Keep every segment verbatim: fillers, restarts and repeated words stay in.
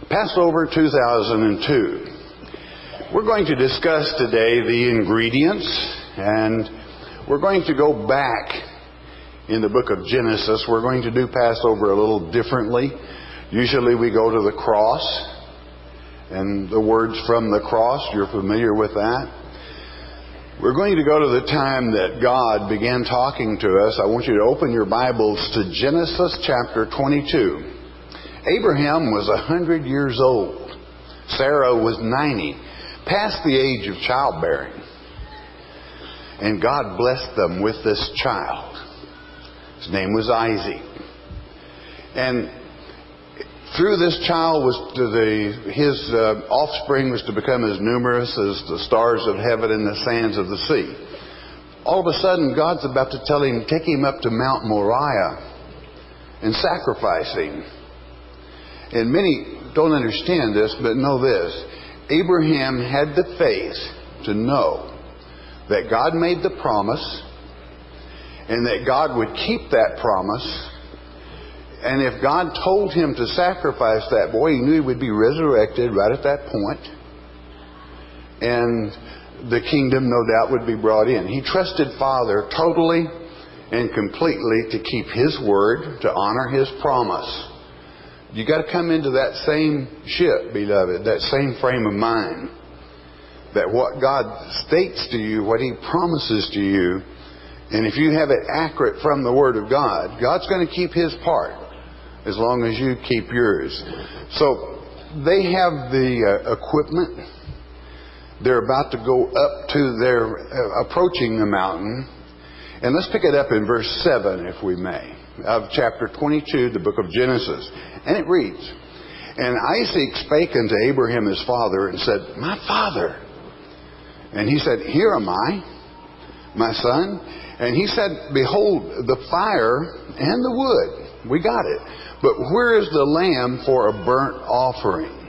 Passover two thousand two. We're going to discuss today the ingredients, and we're going to go back in the book of Genesis. We're going to do Passover a little differently. Usually we go to the cross, and the words from the cross, you're familiar with that. We're going to go to the time that God began talking to us. I want you to open your Bibles to Genesis chapter twenty-two. Abraham was one hundred years old. Sarah was ninety, past the age of childbearing. And God blessed them with this child. His name was Isaac. And through this child was to the his uh, offspring was to become as numerous as the stars of heaven and the sands of the sea. All of a sudden, God's about to tell him, take him up to Mount Moriah and sacrifice him. And many don't understand this, but know this. Abraham had the faith to know that God made the promise and that God would keep that promise. And if God told him to sacrifice that boy, he knew he would be resurrected right at that point. And the kingdom, no doubt, would be brought in. He trusted Father totally and completely to keep His word, to honor His promise. You got to come into that same ship, beloved, that same frame of mind. That what God states to you, what He promises to you, and if you have it accurate from the Word of God, God's going to keep His part as long as you keep yours. So they have the uh, equipment. They're about to go up to their, uh, approaching the mountain. And let's pick it up in verse seven, if we may, of chapter twenty-two, the book of Genesis. And it reads, And Isaac spake unto Abraham his father, and said, My father. And he said, Here am I, my son. And he said, Behold, the fire and the wood. We got it. But where is the lamb for a burnt offering?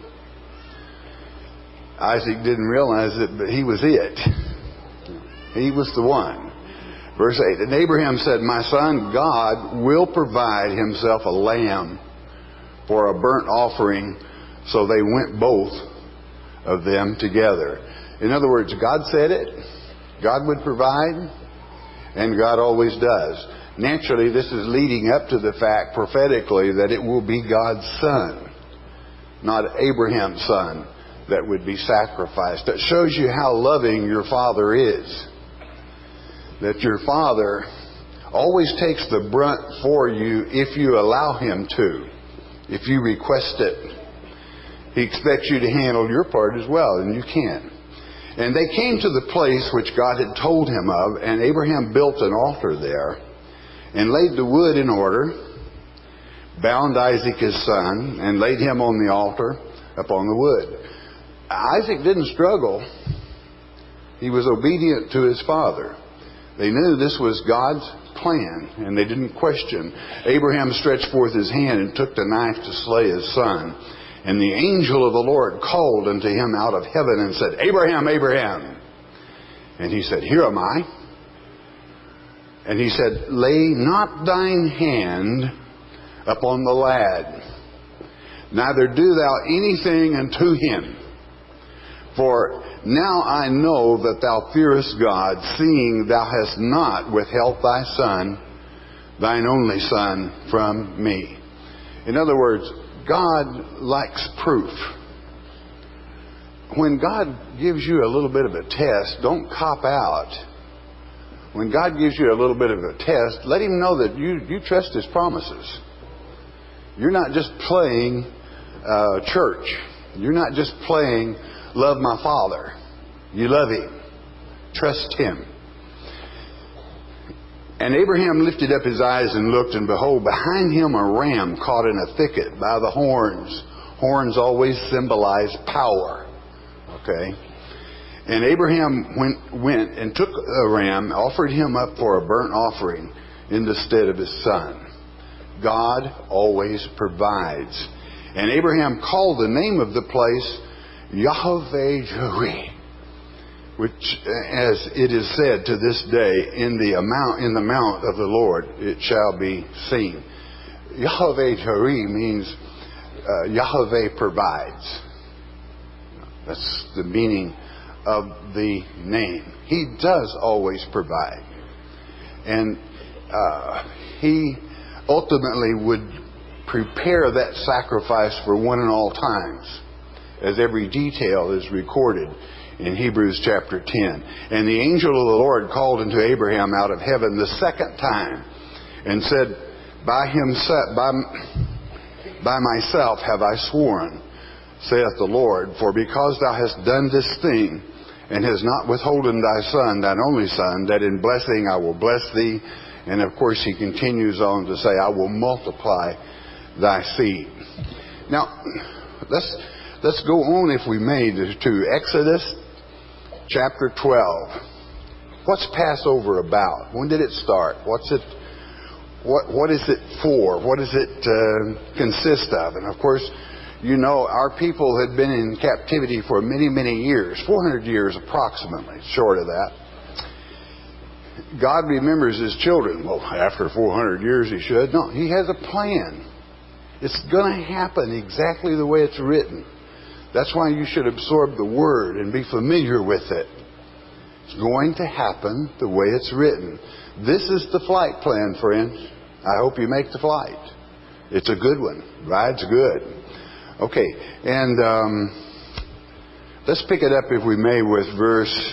Isaac didn't realize it, but he was it. He was the one. Verse eight, And Abraham said, My son, God will provide Himself a lamb for a burnt offering. So they went both of them together. In other words, God said it, God would provide, and God always does. Naturally, this is leading up to the fact prophetically that it will be God's son, not Abraham's son, that would be sacrificed. That shows you how loving your Father is. That your Father always takes the brunt for you if you allow Him to. If you request it. He expects you to handle your part as well, and you can. And they came to the place which God had told him of, and Abraham built an altar there, and laid the wood in order, bound Isaac his son, and laid him on the altar upon the wood. Isaac didn't struggle. He was obedient to his father. They knew this was God's plan, and they didn't question. Abraham stretched forth his hand and took the knife to slay his son. And the angel of the Lord called unto him out of heaven and said, Abraham, Abraham. And he said, Here am I. And he said, Lay not thine hand upon the lad, neither do thou anything unto him. For now I know that thou fearest God, seeing thou hast not withheld thy son, thine only son, from me. In other words, God likes proof. When God gives you a little bit of a test, don't cop out. When God gives you a little bit of a test, let Him know that you, you trust His promises. You're not just playing uh, church. You're not just playing love my Father. You love Him. Trust Him. And Abraham lifted up his eyes and looked, and behold, behind him a ram caught in a thicket by the horns. Horns always symbolize power. Okay? And Abraham went, went and took a ram, offered him up for a burnt offering in the stead of his son. God always provides. And Abraham called the name of the place Yahweh-Jireh, which, as it is said to this day, in the amount in the mount of the Lord it shall be seen. Yahweh-Jireh means uh, Yahweh provides. That's the meaning of the name. He does always provide. And uh, He ultimately would prepare that sacrifice for one and all times, as every detail is recorded in Hebrews chapter ten. And the angel of the Lord called unto Abraham out of heaven the second time and said, By himself, by, by myself have I sworn, saith the Lord, for because thou hast done this thing, and hast not withholden thy son, thine only son, that in blessing I will bless thee. And of course he continues on to say, I will multiply thy seed. Now, let's let's go on, if we may, to, to Exodus chapter twelve. What's Passover about? When did it start? What's it? What what is it for? What does it uh, consist of? And of course, you know, our people had been in captivity for many, many years, four hundred years approximately, short of that. God remembers His children. Well, after four hundred years He should. No, He has a plan. It's going to happen exactly the way it's written. That's why you should absorb the Word and be familiar with it. It's going to happen the way it's written. This is the flight plan, friends. I hope you make the flight. It's a good one. Ride's good. Okay, and um, let's pick it up, if we may, with verse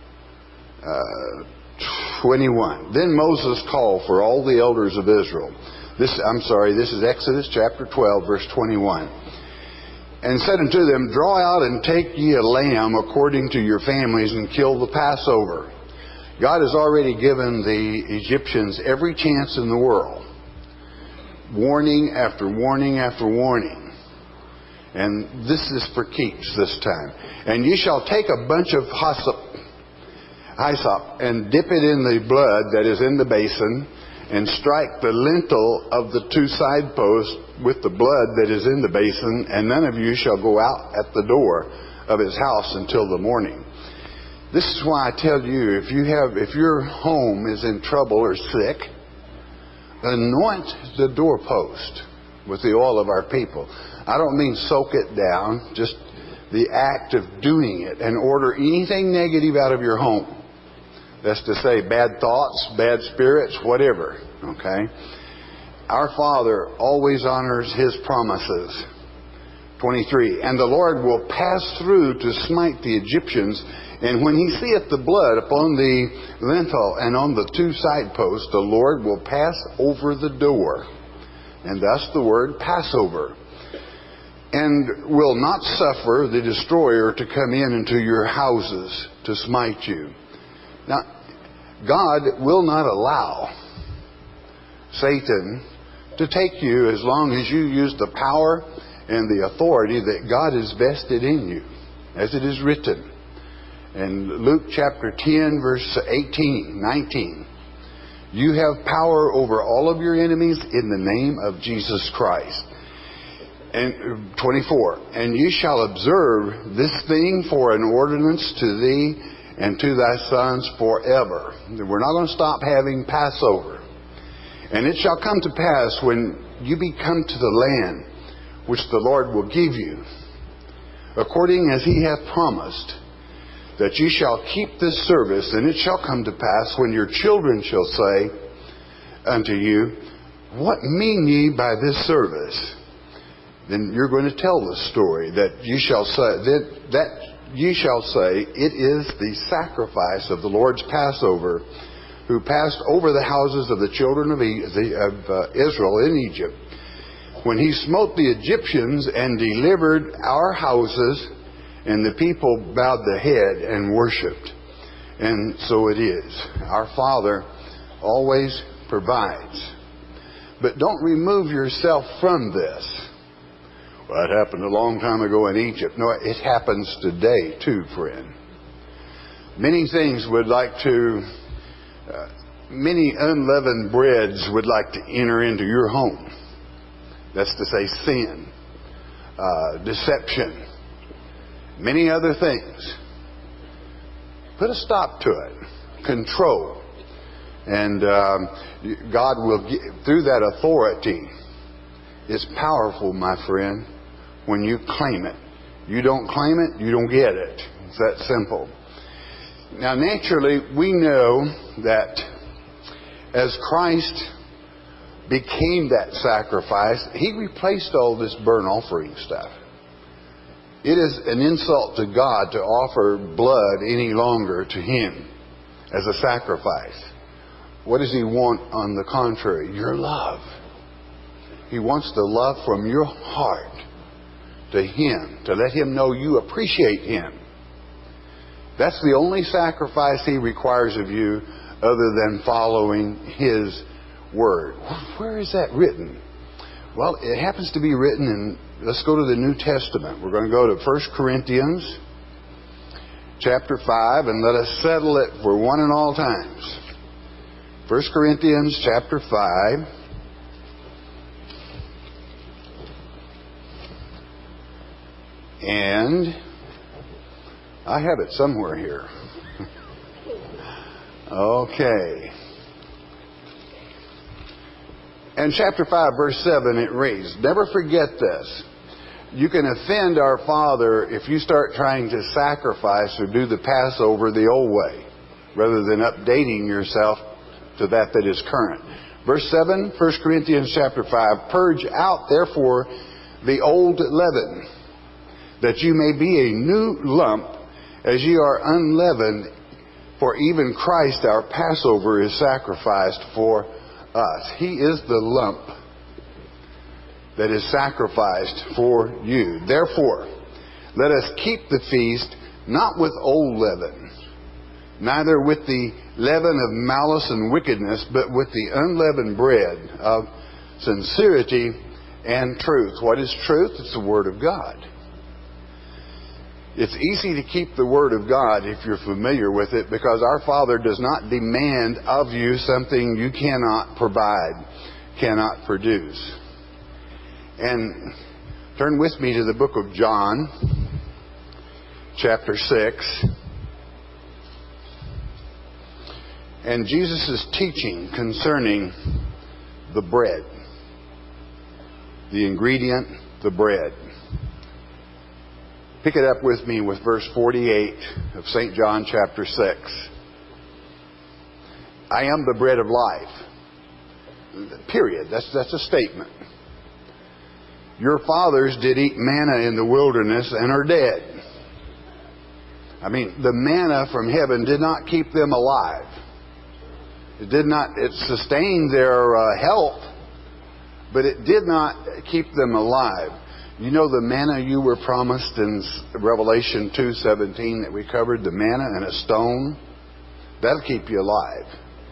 uh, twenty-one. Then Moses called for all the elders of Israel. This, I'm sorry, this is Exodus chapter twelve, verse twenty-one. And said unto them, Draw out and take ye a lamb according to your families, and kill the Passover. God has already given the Egyptians every chance in the world. Warning after warning after warning. And this is for keeps this time. And ye shall take a bunch of hyssop, hyssop and dip it in the blood that is in the basin, and strike the lintel of the two side posts with the blood that is in the basin, and none of you shall go out at the door of his house until the morning. This is why I tell you, if you have, if your home is in trouble or sick, anoint the doorpost with the oil of our people. I don't mean soak it down, just the act of doing it, and order anything negative out of your home. That's to say, bad thoughts, bad spirits, whatever. Okay? Our Father always honors His promises. twenty-three. And the Lord will pass through to smite the Egyptians, and when He seeth the blood upon the lintel and on the two side posts, the Lord will pass over the door. And thus the word Passover. And will not suffer the destroyer to come in into your houses to smite you. Now, God will not allow Satan to take you as long as you use the power and the authority that God has vested in you, as it is written in Luke chapter ten, verse eighteen, nineteen. You have power over all of your enemies in the name of Jesus Christ. And twenty-four. And you shall observe this thing for an ordinance to thee and to thy sons forever. We're not going to stop having Passover. And it shall come to pass when you be come to the land which the Lord will give you, according as He hath promised, that ye shall keep this service. And it shall come to pass when your children shall say unto you, What mean ye by this service? Then you're going to tell the story that you shall say that, that ye shall say, it is the sacrifice of the Lord's Passover, who passed over the houses of the children of, e- of uh, Israel in Egypt, when He smote the Egyptians and delivered our houses. And the people bowed the head and worshipped. And so it is. Our Father always provides. But don't remove yourself from this. Well, it happened a long time ago in Egypt. No, it happens today too, friend. Many things would like to, uh, many unleavened breads would like to enter into your home. That's to say sin, uh, deception, many other things. Put a stop to it. Control. And um, God will, through that authority, is powerful, my friend. when you claim it. You don't claim it, you don't get it. It's that simple. Now, naturally, we know that as Christ became that sacrifice, He replaced all this burnt offering stuff. It is an insult to God to offer blood any longer to Him as a sacrifice. What does He want on the contrary? Your love. He wants the love from your heart to Him, to let Him know you appreciate Him. That's the only sacrifice He requires of you other than following His Word. Where is that written? Well, it happens to be written in, let's go to the New Testament. We're going to go to First Corinthians chapter five, and let us settle it for one and all times. First Corinthians chapter five. And I have it somewhere here. Okay. And chapter five, verse seven, it reads, never forget this. You can offend our Father if you start trying to sacrifice or do the Passover the old way, rather than updating yourself to that that is current. Verse seven, First Corinthians chapter five, purge out, therefore, the old leaven, that you may be a new lump, as ye are unleavened. For even Christ our Passover is sacrificed for us. He is the lump that is sacrificed for you. Therefore, let us keep the feast not with old leaven, neither with the leaven of malice and wickedness, but with the unleavened bread of sincerity and truth. What is truth? It's the Word of God. It's easy to keep the Word of God if you're familiar with it, because our Father does not demand of you something you cannot provide, cannot produce. And turn with me to the book of John, chapter six. And Jesus is teaching concerning the bread. The ingredient, the bread. Pick it up with me with verse forty-eight of Saint John chapter six. I am the bread of life. Period. That's, that's a statement. Your fathers did eat manna in the wilderness and are dead. I mean, the manna from heaven did not keep them alive. It did not, it sustained their uh, health, but it did not keep them alive. You know the manna you were promised in Revelation two seventeen that we covered, the manna and a stone? That'll keep you alive.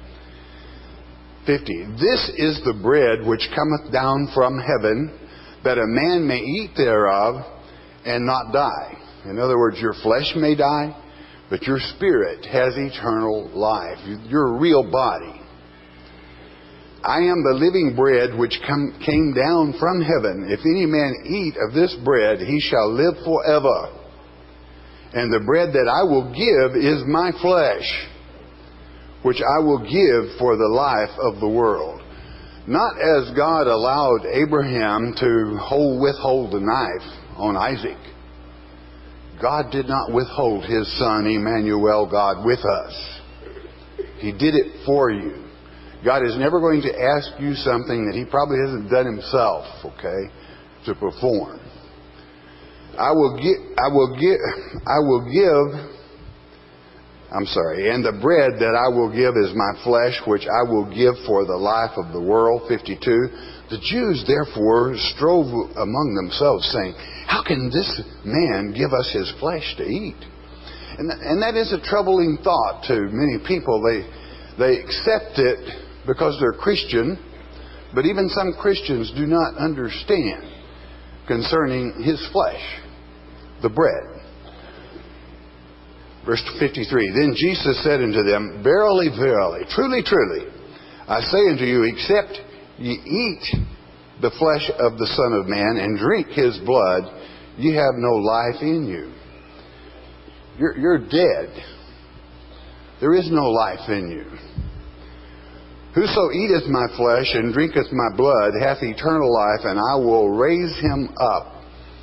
fifty. This is the bread which cometh down from heaven, that a man may eat thereof and not die. In other words, your flesh may die, but your spirit has eternal life. Your real body. I am the living bread which come, came down from heaven. If any man eat of this bread, he shall live forever. And the bread that I will give is my flesh, which I will give for the life of the world. Not as God allowed Abraham to hold, withhold the knife on Isaac. God did not withhold His Son, Emmanuel, God, with us. He did it for you. God is never going to ask you something that He probably hasn't done Himself, okay, to perform. I will give, I will give, I will give, I'm sorry, and the bread that I will give is my flesh, which I will give for the life of the world, fifty-two. The Jews therefore strove among themselves, saying, how can this man give us his flesh to eat? And, and that is a troubling thought to many people. They, they accept it because they're Christian, but even some Christians do not understand concerning His flesh, the bread. Verse fifty-three, then Jesus said unto them, verily, verily, truly, truly, I say unto you, except ye eat the flesh of the Son of Man and drink His blood, ye have no life in you. You're, you're dead. There is no life in you. Whoso eateth my flesh and drinketh my blood hath eternal life, and I will raise him up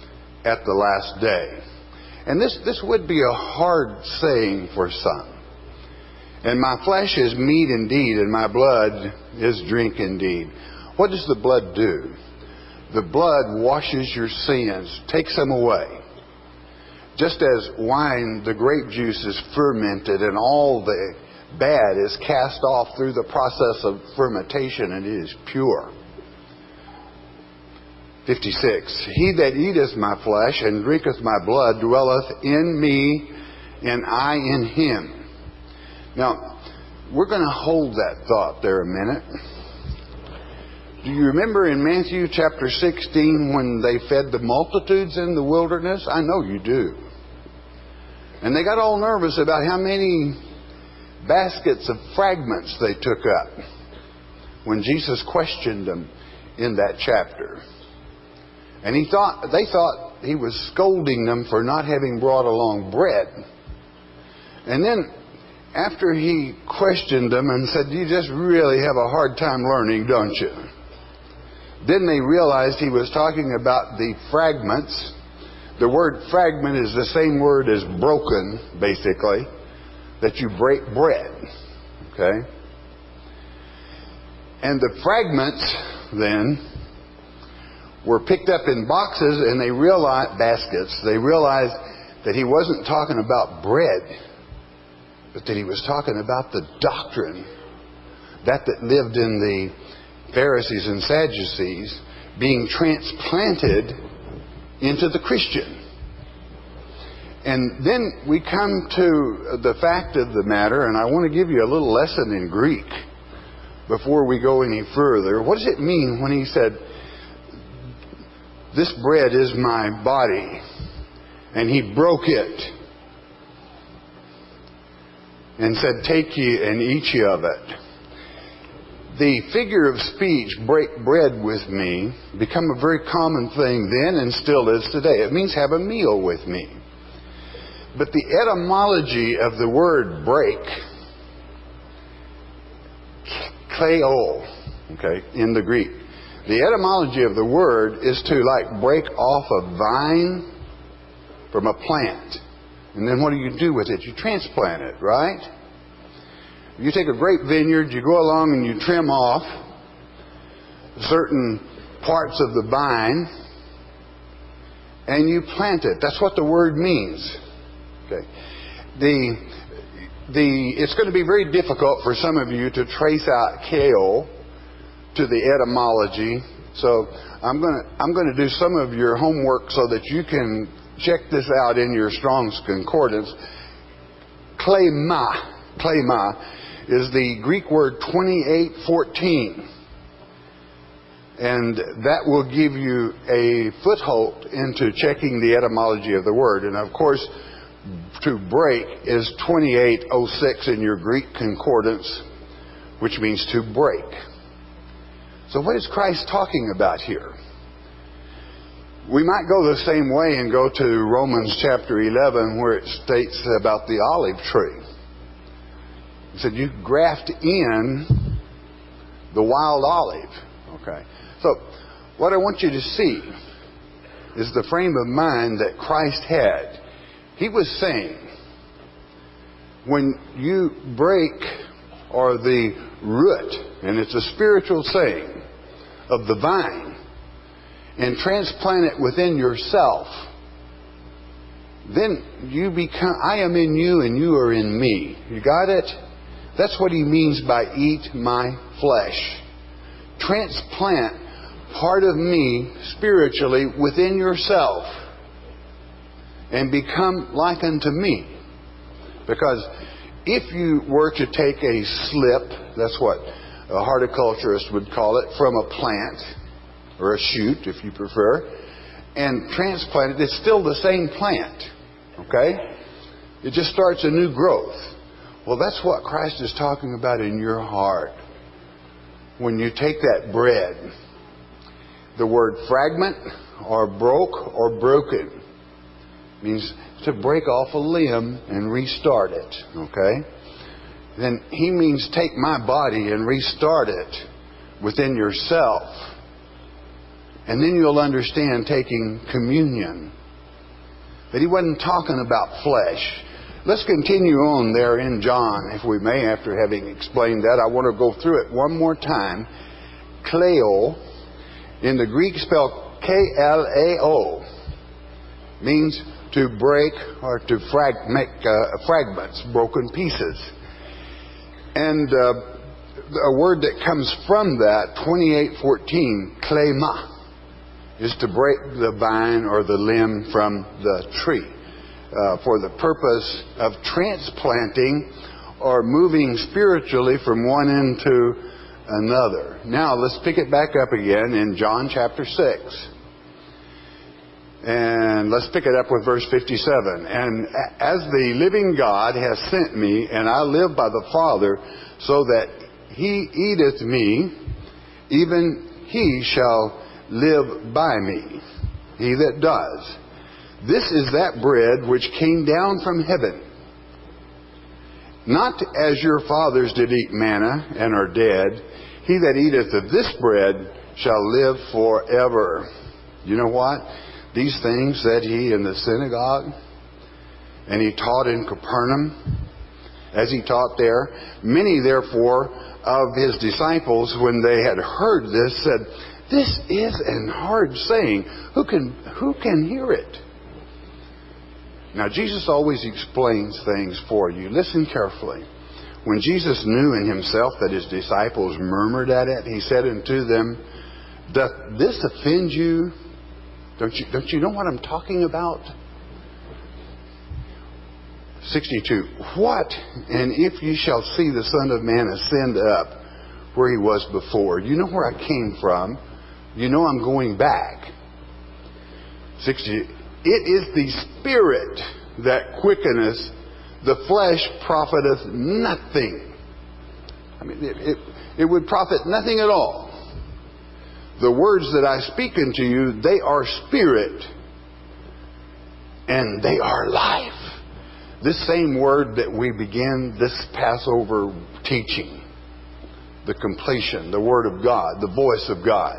at the last day. And this, this would be a hard saying for some. And my flesh is meat indeed, and my blood is drink indeed. What does the blood do? The blood washes your sins, takes them away. Just as wine, the grape juice is fermented and all the bad is cast off through the process of fermentation, and it is pure. fifty-six. He that eateth my flesh and drinketh my blood dwelleth in me, and I in him. Now, we're going to hold that thought there a minute. Do you remember in Matthew chapter sixteen when they fed the multitudes in the wilderness? I know you do. And they got all nervous about how many baskets of fragments they took up when Jesus questioned them in that chapter. And he thought they thought he was scolding them for not having brought along bread. And then after he questioned them and said, "You just really have a hard time learning, don't you?" Then they realized he was talking about the fragments. The word fragment is the same word as broken, basically, that you break bread. Okay? And the fragments, then, were picked up in boxes, and they realized, baskets, they realized that he wasn't talking about bread, but that he was talking about the doctrine, that that lived in the Pharisees and Sadducees, being transplanted into the Christian. And then we come to the fact of the matter, and I want to give you a little lesson in Greek before we go any further. What does it mean when he said, "This bread is my body," and he broke it and said, "Take ye and eat ye of it"? The figure of speech, "break bread with me," become a very common thing then and still is today. It means have a meal with me. But the etymology of the word break, kleo, okay, in the Greek, the etymology of the word is to like break off a vine from a plant. And then what do you do with it? You transplant it, right? You take a grape vineyard, you go along and you trim off certain parts of the vine and you plant it. That's what the word means. Okay. The the it's going to be very difficult for some of you to trace out kale to the etymology. So I'm going to I'm going to do some of your homework so that you can check this out in your Strong's Concordance. Klema, klema is the Greek word twenty-eight fourteen. And that will give you a foothold into checking the etymology of the word. And of course, to break is twenty-eight oh six in your Greek concordance, which means to break. So what is Christ talking about here? We might go the same way and go to Romans chapter eleven, where it states about the olive tree. He said, you graft in the wild olive. Okay. So, what I want you to see is the frame of mind that Christ had. He was saying, when you break, or the root, and it's a spiritual saying, of the vine, and transplant it within yourself, then you become, I am in you and you are in me. You got it? That's what he means by eat my flesh. Transplant part of me spiritually within yourself and become like unto me. Because if you were to take a slip, that's what a horticulturist would call it, from a plant, or a shoot if you prefer, and transplant it, it's still the same plant. Okay? It just starts a new growth. Well, that's what Christ is talking about in your heart. When you take that bread, the word fragment or broke or broken means to break off a limb and restart it. Okay? Then he means take my body and restart it within yourself. And then you'll understand taking communion But he wasn't talking about flesh. Let's continue on there in John, if we may, after having explained that. I want to go through it one more time. Kleo, in the Greek spelled K L A O, means to break or to frag, make uh, fragments, broken pieces. And uh, a word that comes from that, twenty-eight fourteen, klema, is to break the vine or the limb from the tree uh, for the purpose of transplanting or moving spiritually from one end to another. Now let's pick it back up again in John chapter six. And let's pick it up with verse fifty-seven. And as the living God has sent me, and I live by the Father, so that he eateth me, even he shall live by me. He that does. This is that bread which came down from heaven. Not as your fathers did eat manna and are dead. He that eateth of this bread shall live forever. You know what? These things said he in the synagogue, and he taught in Capernaum, as he taught there. Many, therefore, of his disciples, when they had heard this, said, "This is an hard saying. Who can, who can hear it?" Now, Jesus always explains things for you. Listen carefully. When Jesus knew in himself that his disciples murmured at it, he said unto them, "Doth this offend you? Don't you, don't you know what I'm talking about?" sixty-two. What? And if you shall see the Son of Man ascend up where he was before. You know where I came from. You know I'm going back. sixty. It is the Spirit that quickeneth, the flesh profiteth nothing. I mean, it, it, it would profit nothing at all. The words that I speak unto you, they are spirit, and they are life. This same word that we began this Passover teaching, the completion, the Word of God, the voice of God,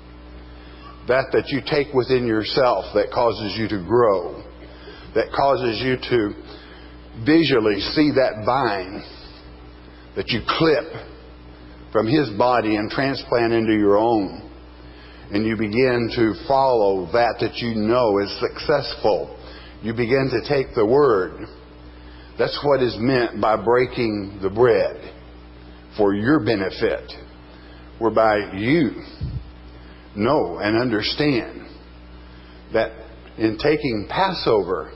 that that you take within yourself that causes you to grow, that causes you to visually see that vine that you clip from His body and transplant into your own. And you begin to follow that that you know is successful. You begin to take the Word. That's what is meant by breaking the bread for your benefit, whereby you know and understand that in taking Passover,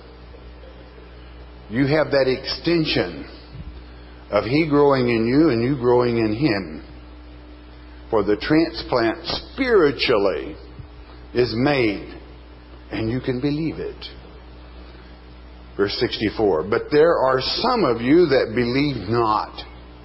you have that extension of He growing in you and you growing in Him. For the transplant spiritually is made, and you can believe it. Verse sixty-four. But there are some of you that believe not.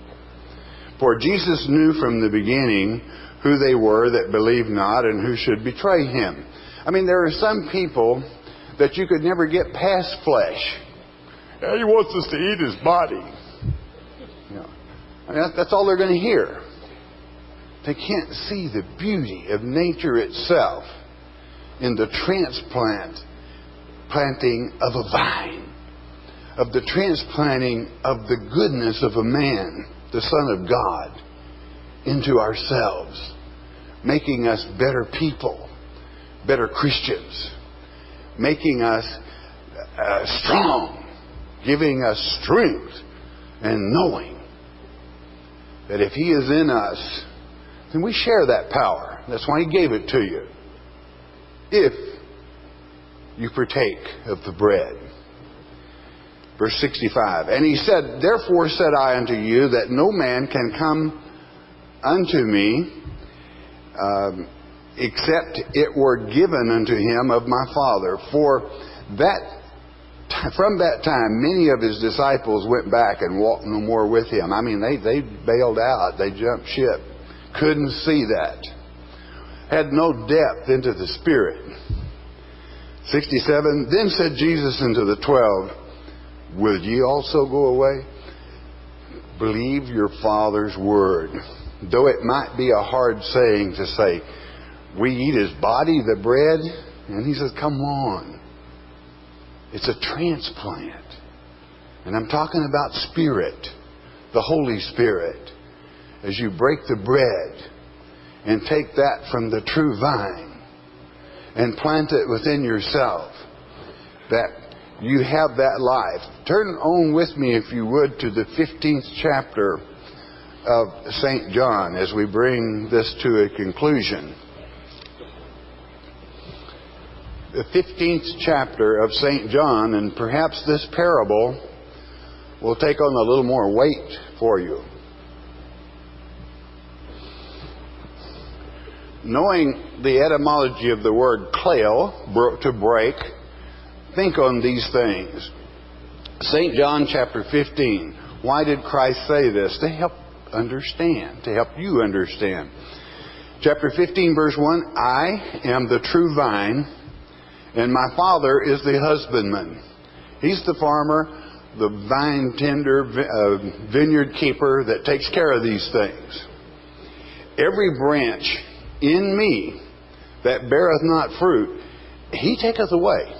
For Jesus knew from the beginning who they were that believed not and who should betray Him. I mean, there are some people that you could never get past flesh. Yeah, He wants us to eat His body. You know, I mean, that's all they're going to hear. They can't see the beauty of nature itself in the transplant planting of a vine, of the transplanting of the goodness of a man, the Son of God, into ourselves, making us better people, better Christians, making us uh, strong, giving us strength, and knowing that if He is in us, then we share that power. That's why He gave it to you. If you partake of the bread. Verse sixty-five. And He said, Therefore said I unto you, that no man can come unto me, um, except it were given unto him of my Father. For that from that time, many of His disciples went back and walked no more with Him. I mean, they, they bailed out. They jumped ship. Couldn't see that. Had no depth into the Spirit. sixty-seven. Then said Jesus unto the twelve, Will ye also go away? Believe your Father's word. Though it might be a hard saying to say, we eat His body, the bread. And He says, come on. It's a transplant. And I'm talking about Spirit, the Holy Spirit. As you break the bread and take that from the true vine and plant it within yourself, that you have that life. Turn on with me, if you would, to the fifteenth chapter of Saint John as we bring this to a conclusion. The fifteenth chapter of Saint John, and perhaps this parable will take on a little more weight for you. Knowing the etymology of the word kleo, to break, think on these things. Saint John chapter fifteen. Why did Christ say this? To help understand, to help you understand. Chapter fifteen, verse one, I am the true vine, and my Father is the husbandman. He's the farmer, the vine tender, uh, vineyard keeper that takes care of these things. Every branch in me that beareth not fruit, He taketh away.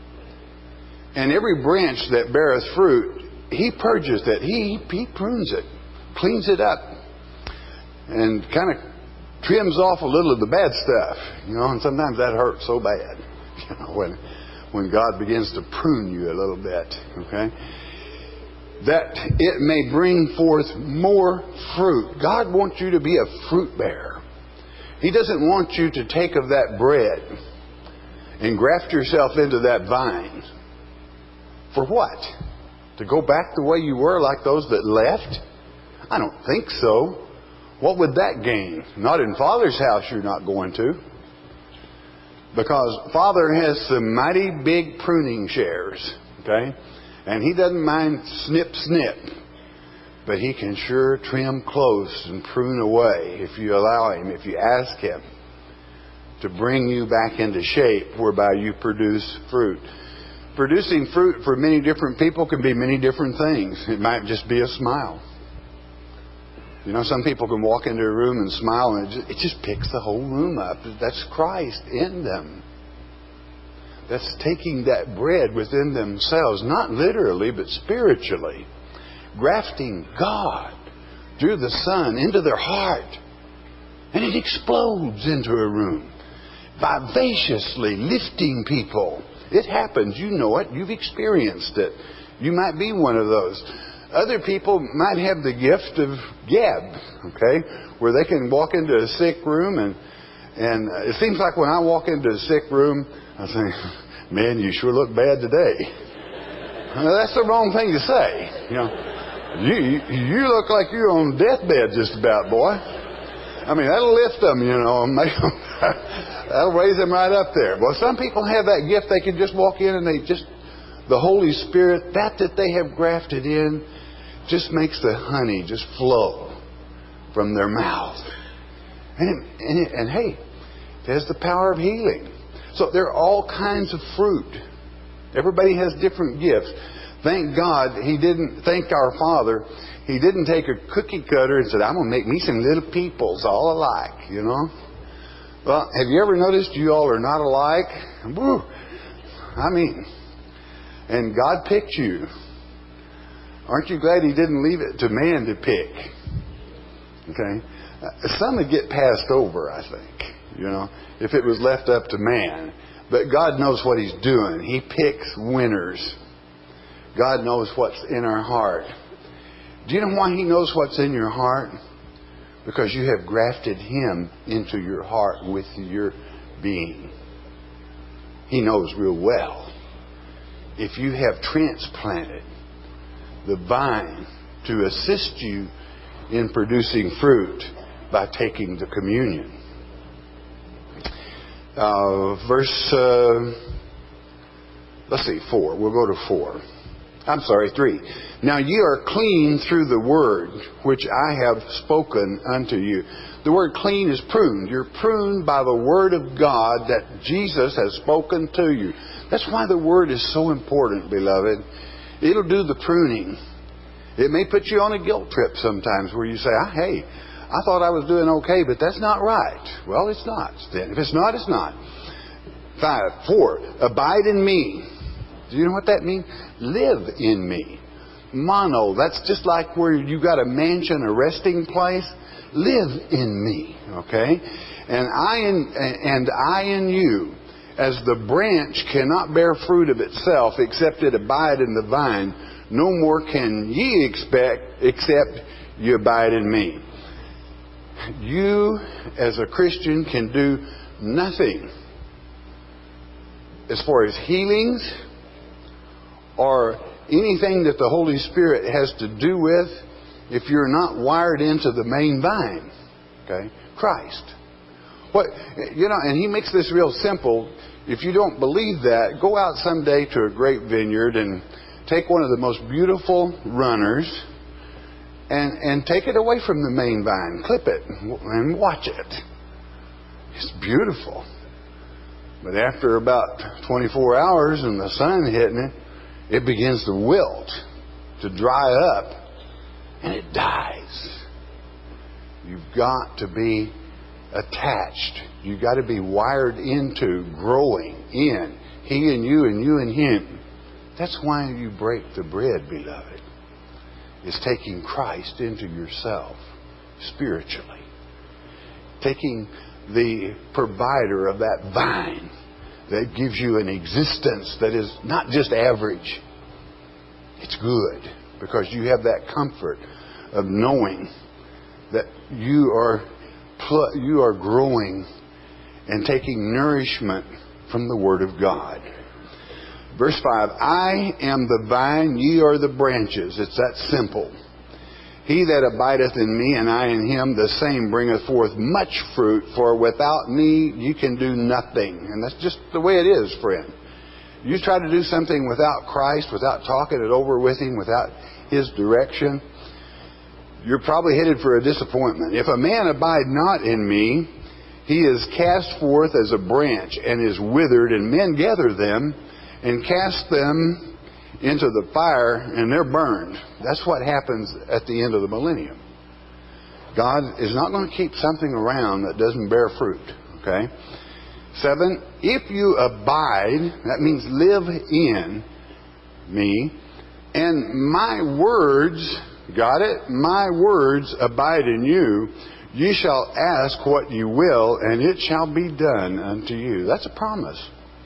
And every branch that beareth fruit, He purges it. He, he prunes it, cleans it up, and kind of trims off a little of the bad stuff. You know, and sometimes that hurts so bad. You know, when when God begins to prune you a little bit, okay? That it may bring forth more fruit. God wants you to be a fruit bearer. He doesn't want you to take of that bread and graft yourself into that vine. For what? To go back the way you were like those that left? I don't think so. What would that gain? Not in Father's house you're not going to. Because Father has some mighty big pruning shears. Okay? And He doesn't mind snip, snip. But He can sure trim close and prune away if you allow Him, if you ask Him to bring you back into shape whereby you produce fruit. Producing fruit for many different people can be many different things. It might just be a smile. You know, some people can walk into a room and smile and it just, it just picks the whole room up. That's Christ in them. That's taking that bread within themselves, not literally, but spiritually. Grafting God through the Son into their heart. And it explodes into a room. Vivaciously lifting people. It happens. You know it. You've experienced it. You might be one of those. Other people might have the gift of gab, okay, where they can walk into a sick room and and it seems like when I walk into a sick room, I think, man, you sure look bad today. Well, that's the wrong thing to say. You know, you you look like you're on deathbed just about, boy. I mean, that'll lift them, you know, and make them, that'll raise them right up there. Well, some people have that gift. They can just walk in and they just, the Holy Spirit, that that they have grafted in, just makes the honey just flow from their mouth. And, it, and, it, and hey, it has the power of healing. So there are all kinds of fruit. Everybody has different gifts. Thank God He didn't, thank our Father, He didn't take a cookie cutter and said, I'm going to make me some little peoples all alike, you know. Well, have you ever noticed you all are not alike? Woo. I mean, and God picked you. Aren't you glad He didn't leave it to man to pick? Okay? Some would get passed over, I think, you know, if it was left up to man. But God knows what He's doing. He picks winners. God knows what's in our heart. Do you know why He knows what's in your heart? Because you have grafted Him into your heart with your being. He knows real well. If you have transplanted the vine to assist you in producing fruit by taking the communion. Uh, verse, uh, let's see, four. We'll go to four. I'm sorry, three. Now ye are clean through the word which I have spoken unto you. The word clean is pruned. You're pruned by the word of God that Jesus has spoken to you. That's why the word is so important, beloved. It'll do the pruning. It may put you on a guilt trip sometimes where you say, hey, I thought I was doing okay, but that's not right. Well, it's not. Then if it's not, it's not. Five, four, abide in me, Do you know what that means? Live in me. Mono, that's just like where you got a mansion, a resting place. Live in me, okay? And I in, and I in you, as the branch cannot bear fruit of itself except it abide in the vine, no more can ye expect except you abide in me. You, as a Christian, can do nothing as far as healings or anything that the Holy Spirit has to do with if you're not wired into the main vine, okay? Christ. What, you know, and he makes this real simple. If you don't believe that, go out someday to a grape vineyard and take one of the most beautiful runners and, and take it away from the main vine. Clip it and watch it. It's beautiful. But after about twenty-four hours and the sun hitting it, it begins to wilt, to dry up, and it dies. You've got to be attached. You've got to be wired into growing in. He and you and you and him. That's why you break the bread, beloved. It's taking Christ into yourself spiritually. Taking the provider of that vine that gives you an existence that is not just average. It's good because you have that comfort of knowing that you are you are growing and taking nourishment from the Word of God. Verse five, I am the vine, ye are the branches. It's that simple. He that abideth in me, and I in him, the same bringeth forth much fruit, for without me you can do nothing. And that's just the way it is, friend. You try to do something without Christ, without talking it over with him, without his direction, you're probably headed for a disappointment. If a man abide not in me, he is cast forth as a branch and is withered, and men gather them and cast them into the fire, and they're burned. That's what happens at the end of the millennium. God is not going to keep something around that doesn't bear fruit. Okay? Seven, if you abide, that means live in me, and my words, got it? My words abide in you, ye shall ask what you will, and it shall be done unto you. That's a promise.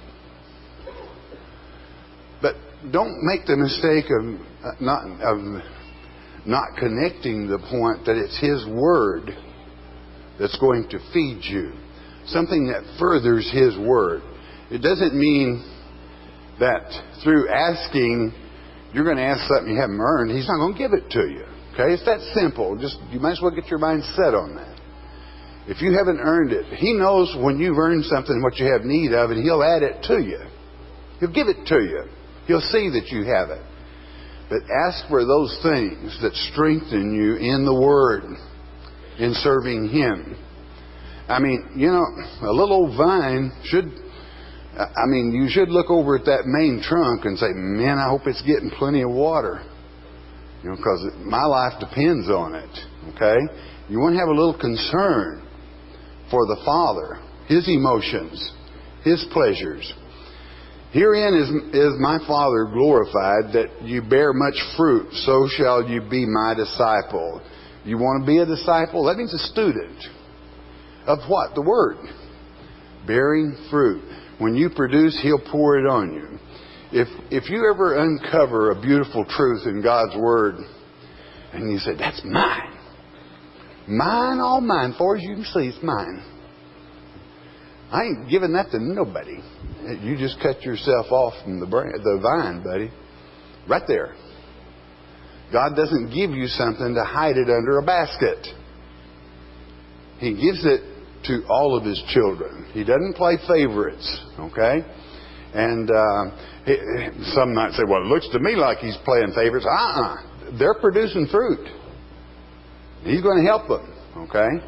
But don't make the mistake of not, of not connecting the point that it's His Word that's going to feed you. Something that furthers His Word. It doesn't mean that through asking, you're going to ask something you haven't earned. He's not going to give it to you. Okay? It's that simple. Just you might as well get your mind set on that. If you haven't earned it, He knows when you've earned something what you have need of, and He'll add it to you. He'll give it to you. He'll see that you have it. But ask for those things that strengthen you in the Word, in serving Him. I mean, you know, a little old vine should, I mean, you should look over at that main trunk and say, man, I hope it's getting plenty of water. You know, because my life depends on it. Okay? You want to have a little concern for the Father, His emotions, His pleasures. Herein is, is my Father glorified, that you bear much fruit, so shall you be my disciple. You want to be a disciple? That means a student. Of what? The Word. Bearing fruit. When you produce, He'll pour it on you. If if you ever uncover a beautiful truth in God's Word, and you say, that's mine. Mine, all mine. Far as you can see, it's mine. I ain't giving that to nobody. You just cut yourself off from the the vine, buddy. Right there. God doesn't give you something to hide it under a basket. He gives it to all of His children. He doesn't play favorites. Okay? And uh, some might say, well, it looks to me like He's playing favorites. Uh-uh. They're producing fruit. He's going to help them. Okay?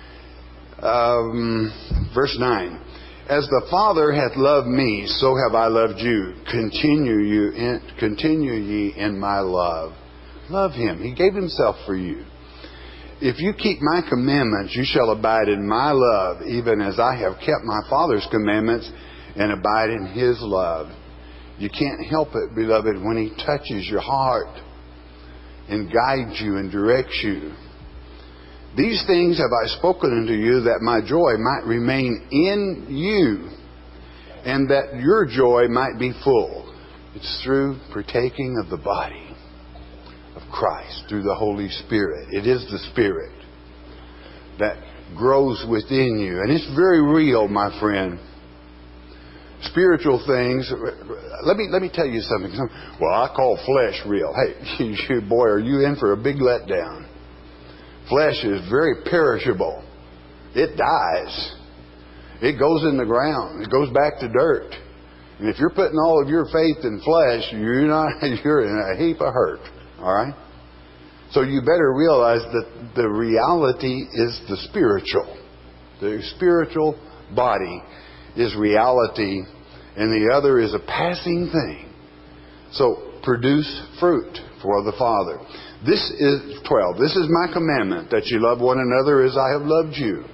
Um, verse nine. As the Father hath loved me, so have I loved you. Continue you in, continue ye in my love. Love Him. He gave Himself for you. If you keep my commandments, you shall abide in my love, even as I have kept my Father's commandments and abide in His love. You can't help it, beloved, when He touches your heart and guides you and directs you. These things have I spoken unto you, that my joy might remain in you, and that your joy might be full. It's through partaking of the body of Christ, through the Holy Spirit. It is the Spirit that grows within you. And it's very real, my friend. Spiritual things. Let me let me tell you something. Well, I call flesh real. Hey, you, boy, are you in for a big letdown? Flesh is very perishable. It dies. It goes in the ground. It goes back to dirt. And if you're putting all of your faith in flesh, you're not. You're in a heap of hurt. All right. So you better realize that the reality is the spiritual. The spiritual body is reality, and the other is a passing thing. So produce fruit for the Father. This is twelve. This is my commandment, that you love one another as I have loved you.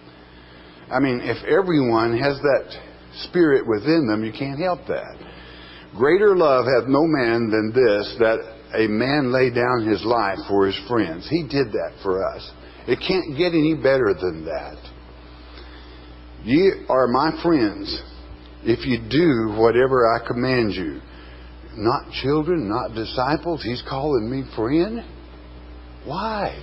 I mean, if everyone has that spirit within them, you can't help that. Greater love hath no man than this, that a man lay down his life for his friends. He did that for us. It can't get any better than that. Ye are my friends if you do whatever I command you. Not children, not disciples. He's calling me friend. Why?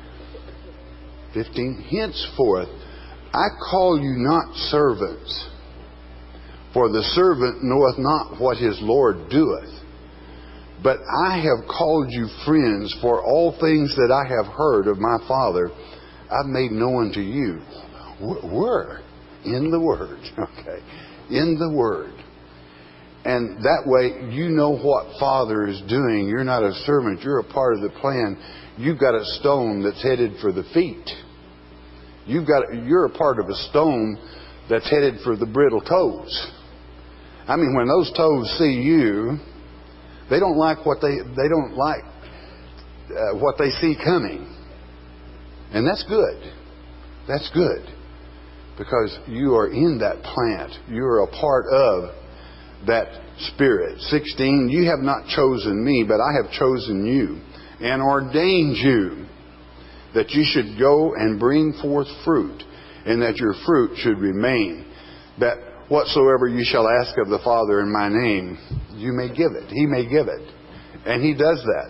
fifteen. Henceforth, I call you not servants, for the servant knoweth not what his Lord doeth. But I have called you friends, for all things that I have heard of my Father, I've made known to you. Where? In the Word. Okay. In the Word. And that way you know what Father is doing. You're not a servant. You're a part of the plan. You've got a stone that's headed for the feet. You've got, you're a part of a stone that's headed for the brittle toes. I mean, when those toes see you, they don't like what they they don't like uh, what they see coming, and that's good. That's good, because you are in that plant. You are a part of that Spirit. sixteen. You have not chosen me, but I have chosen you and ordained you, that you should go and bring forth fruit, and that your fruit should remain. That whatsoever you shall ask of the Father in my name, you may give it. He may give it. And He does that.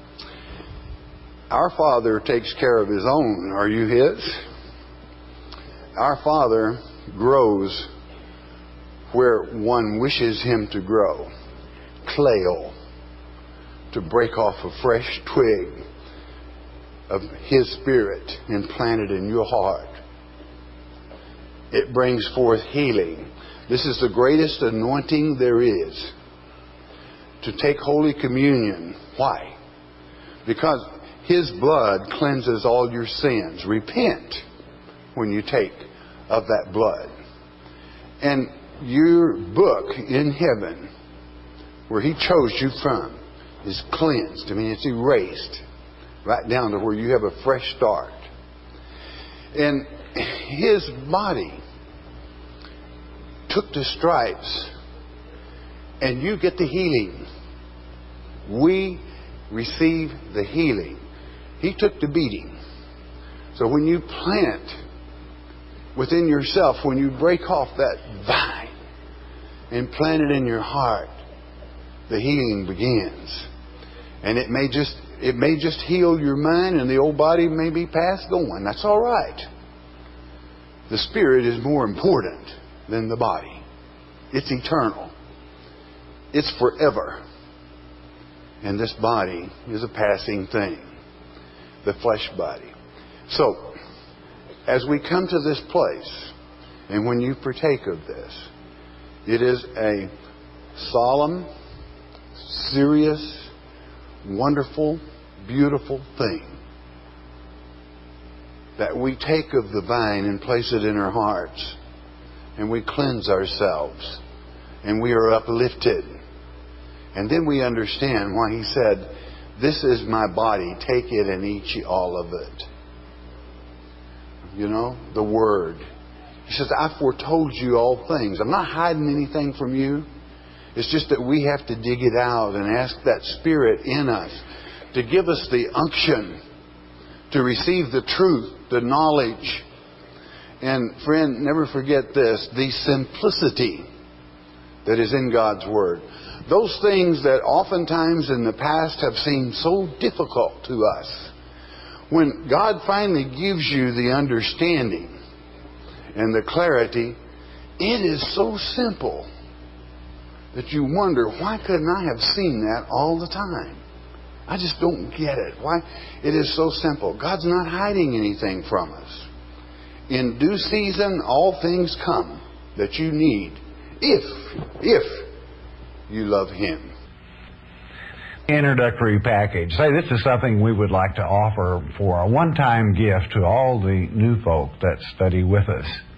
Our Father takes care of His own. Are you His? Our Father grows where one wishes Him to grow. Clail. To break off a fresh twig of His Spirit and plant it in your heart. It brings forth healing. This is the greatest anointing there is. To take Holy Communion. Why? Because His blood cleanses all your sins. Repent when you take of that blood. And your book in heaven, where He chose you from, is cleansed. I mean, it's erased. Right down to where you have a fresh start. And His body took the stripes, and you get the healing. We receive the healing. He took the beating. So when you plant within yourself, when you break off that vine and plant it in your heart, the healing begins. And it may just it may just heal your mind, and the old body may be past going. That's all right. The Spirit is more important than the body. It's eternal. It's forever. And this body is a passing thing. The flesh body. So, as we come to this place, and when you partake of this, it is a solemn, serious, wonderful, beautiful thing that we take of the vine and place it in our hearts, and we cleanse ourselves, and we are uplifted. And then we understand why He said, this is my body, take it and eat ye all of it. You know, the Word. He says, I foretold you all things. I'm not hiding anything from you. It's just that we have to dig it out and ask that Spirit in us to give us the unction to receive the truth, the knowledge. And friend, never forget this, the simplicity that is in God's Word. Those things that oftentimes in the past have seemed so difficult to us, when God finally gives you the understanding and the clarity, it is so simple that you wonder, why couldn't I have seen that all the time? I just don't get it. Why? It is so simple. God's not hiding anything from us. In due season, all things come that you need if, if you love Him. Introductory package. Say, this is something we would like to offer for a one-time gift to all the new folk that study with us.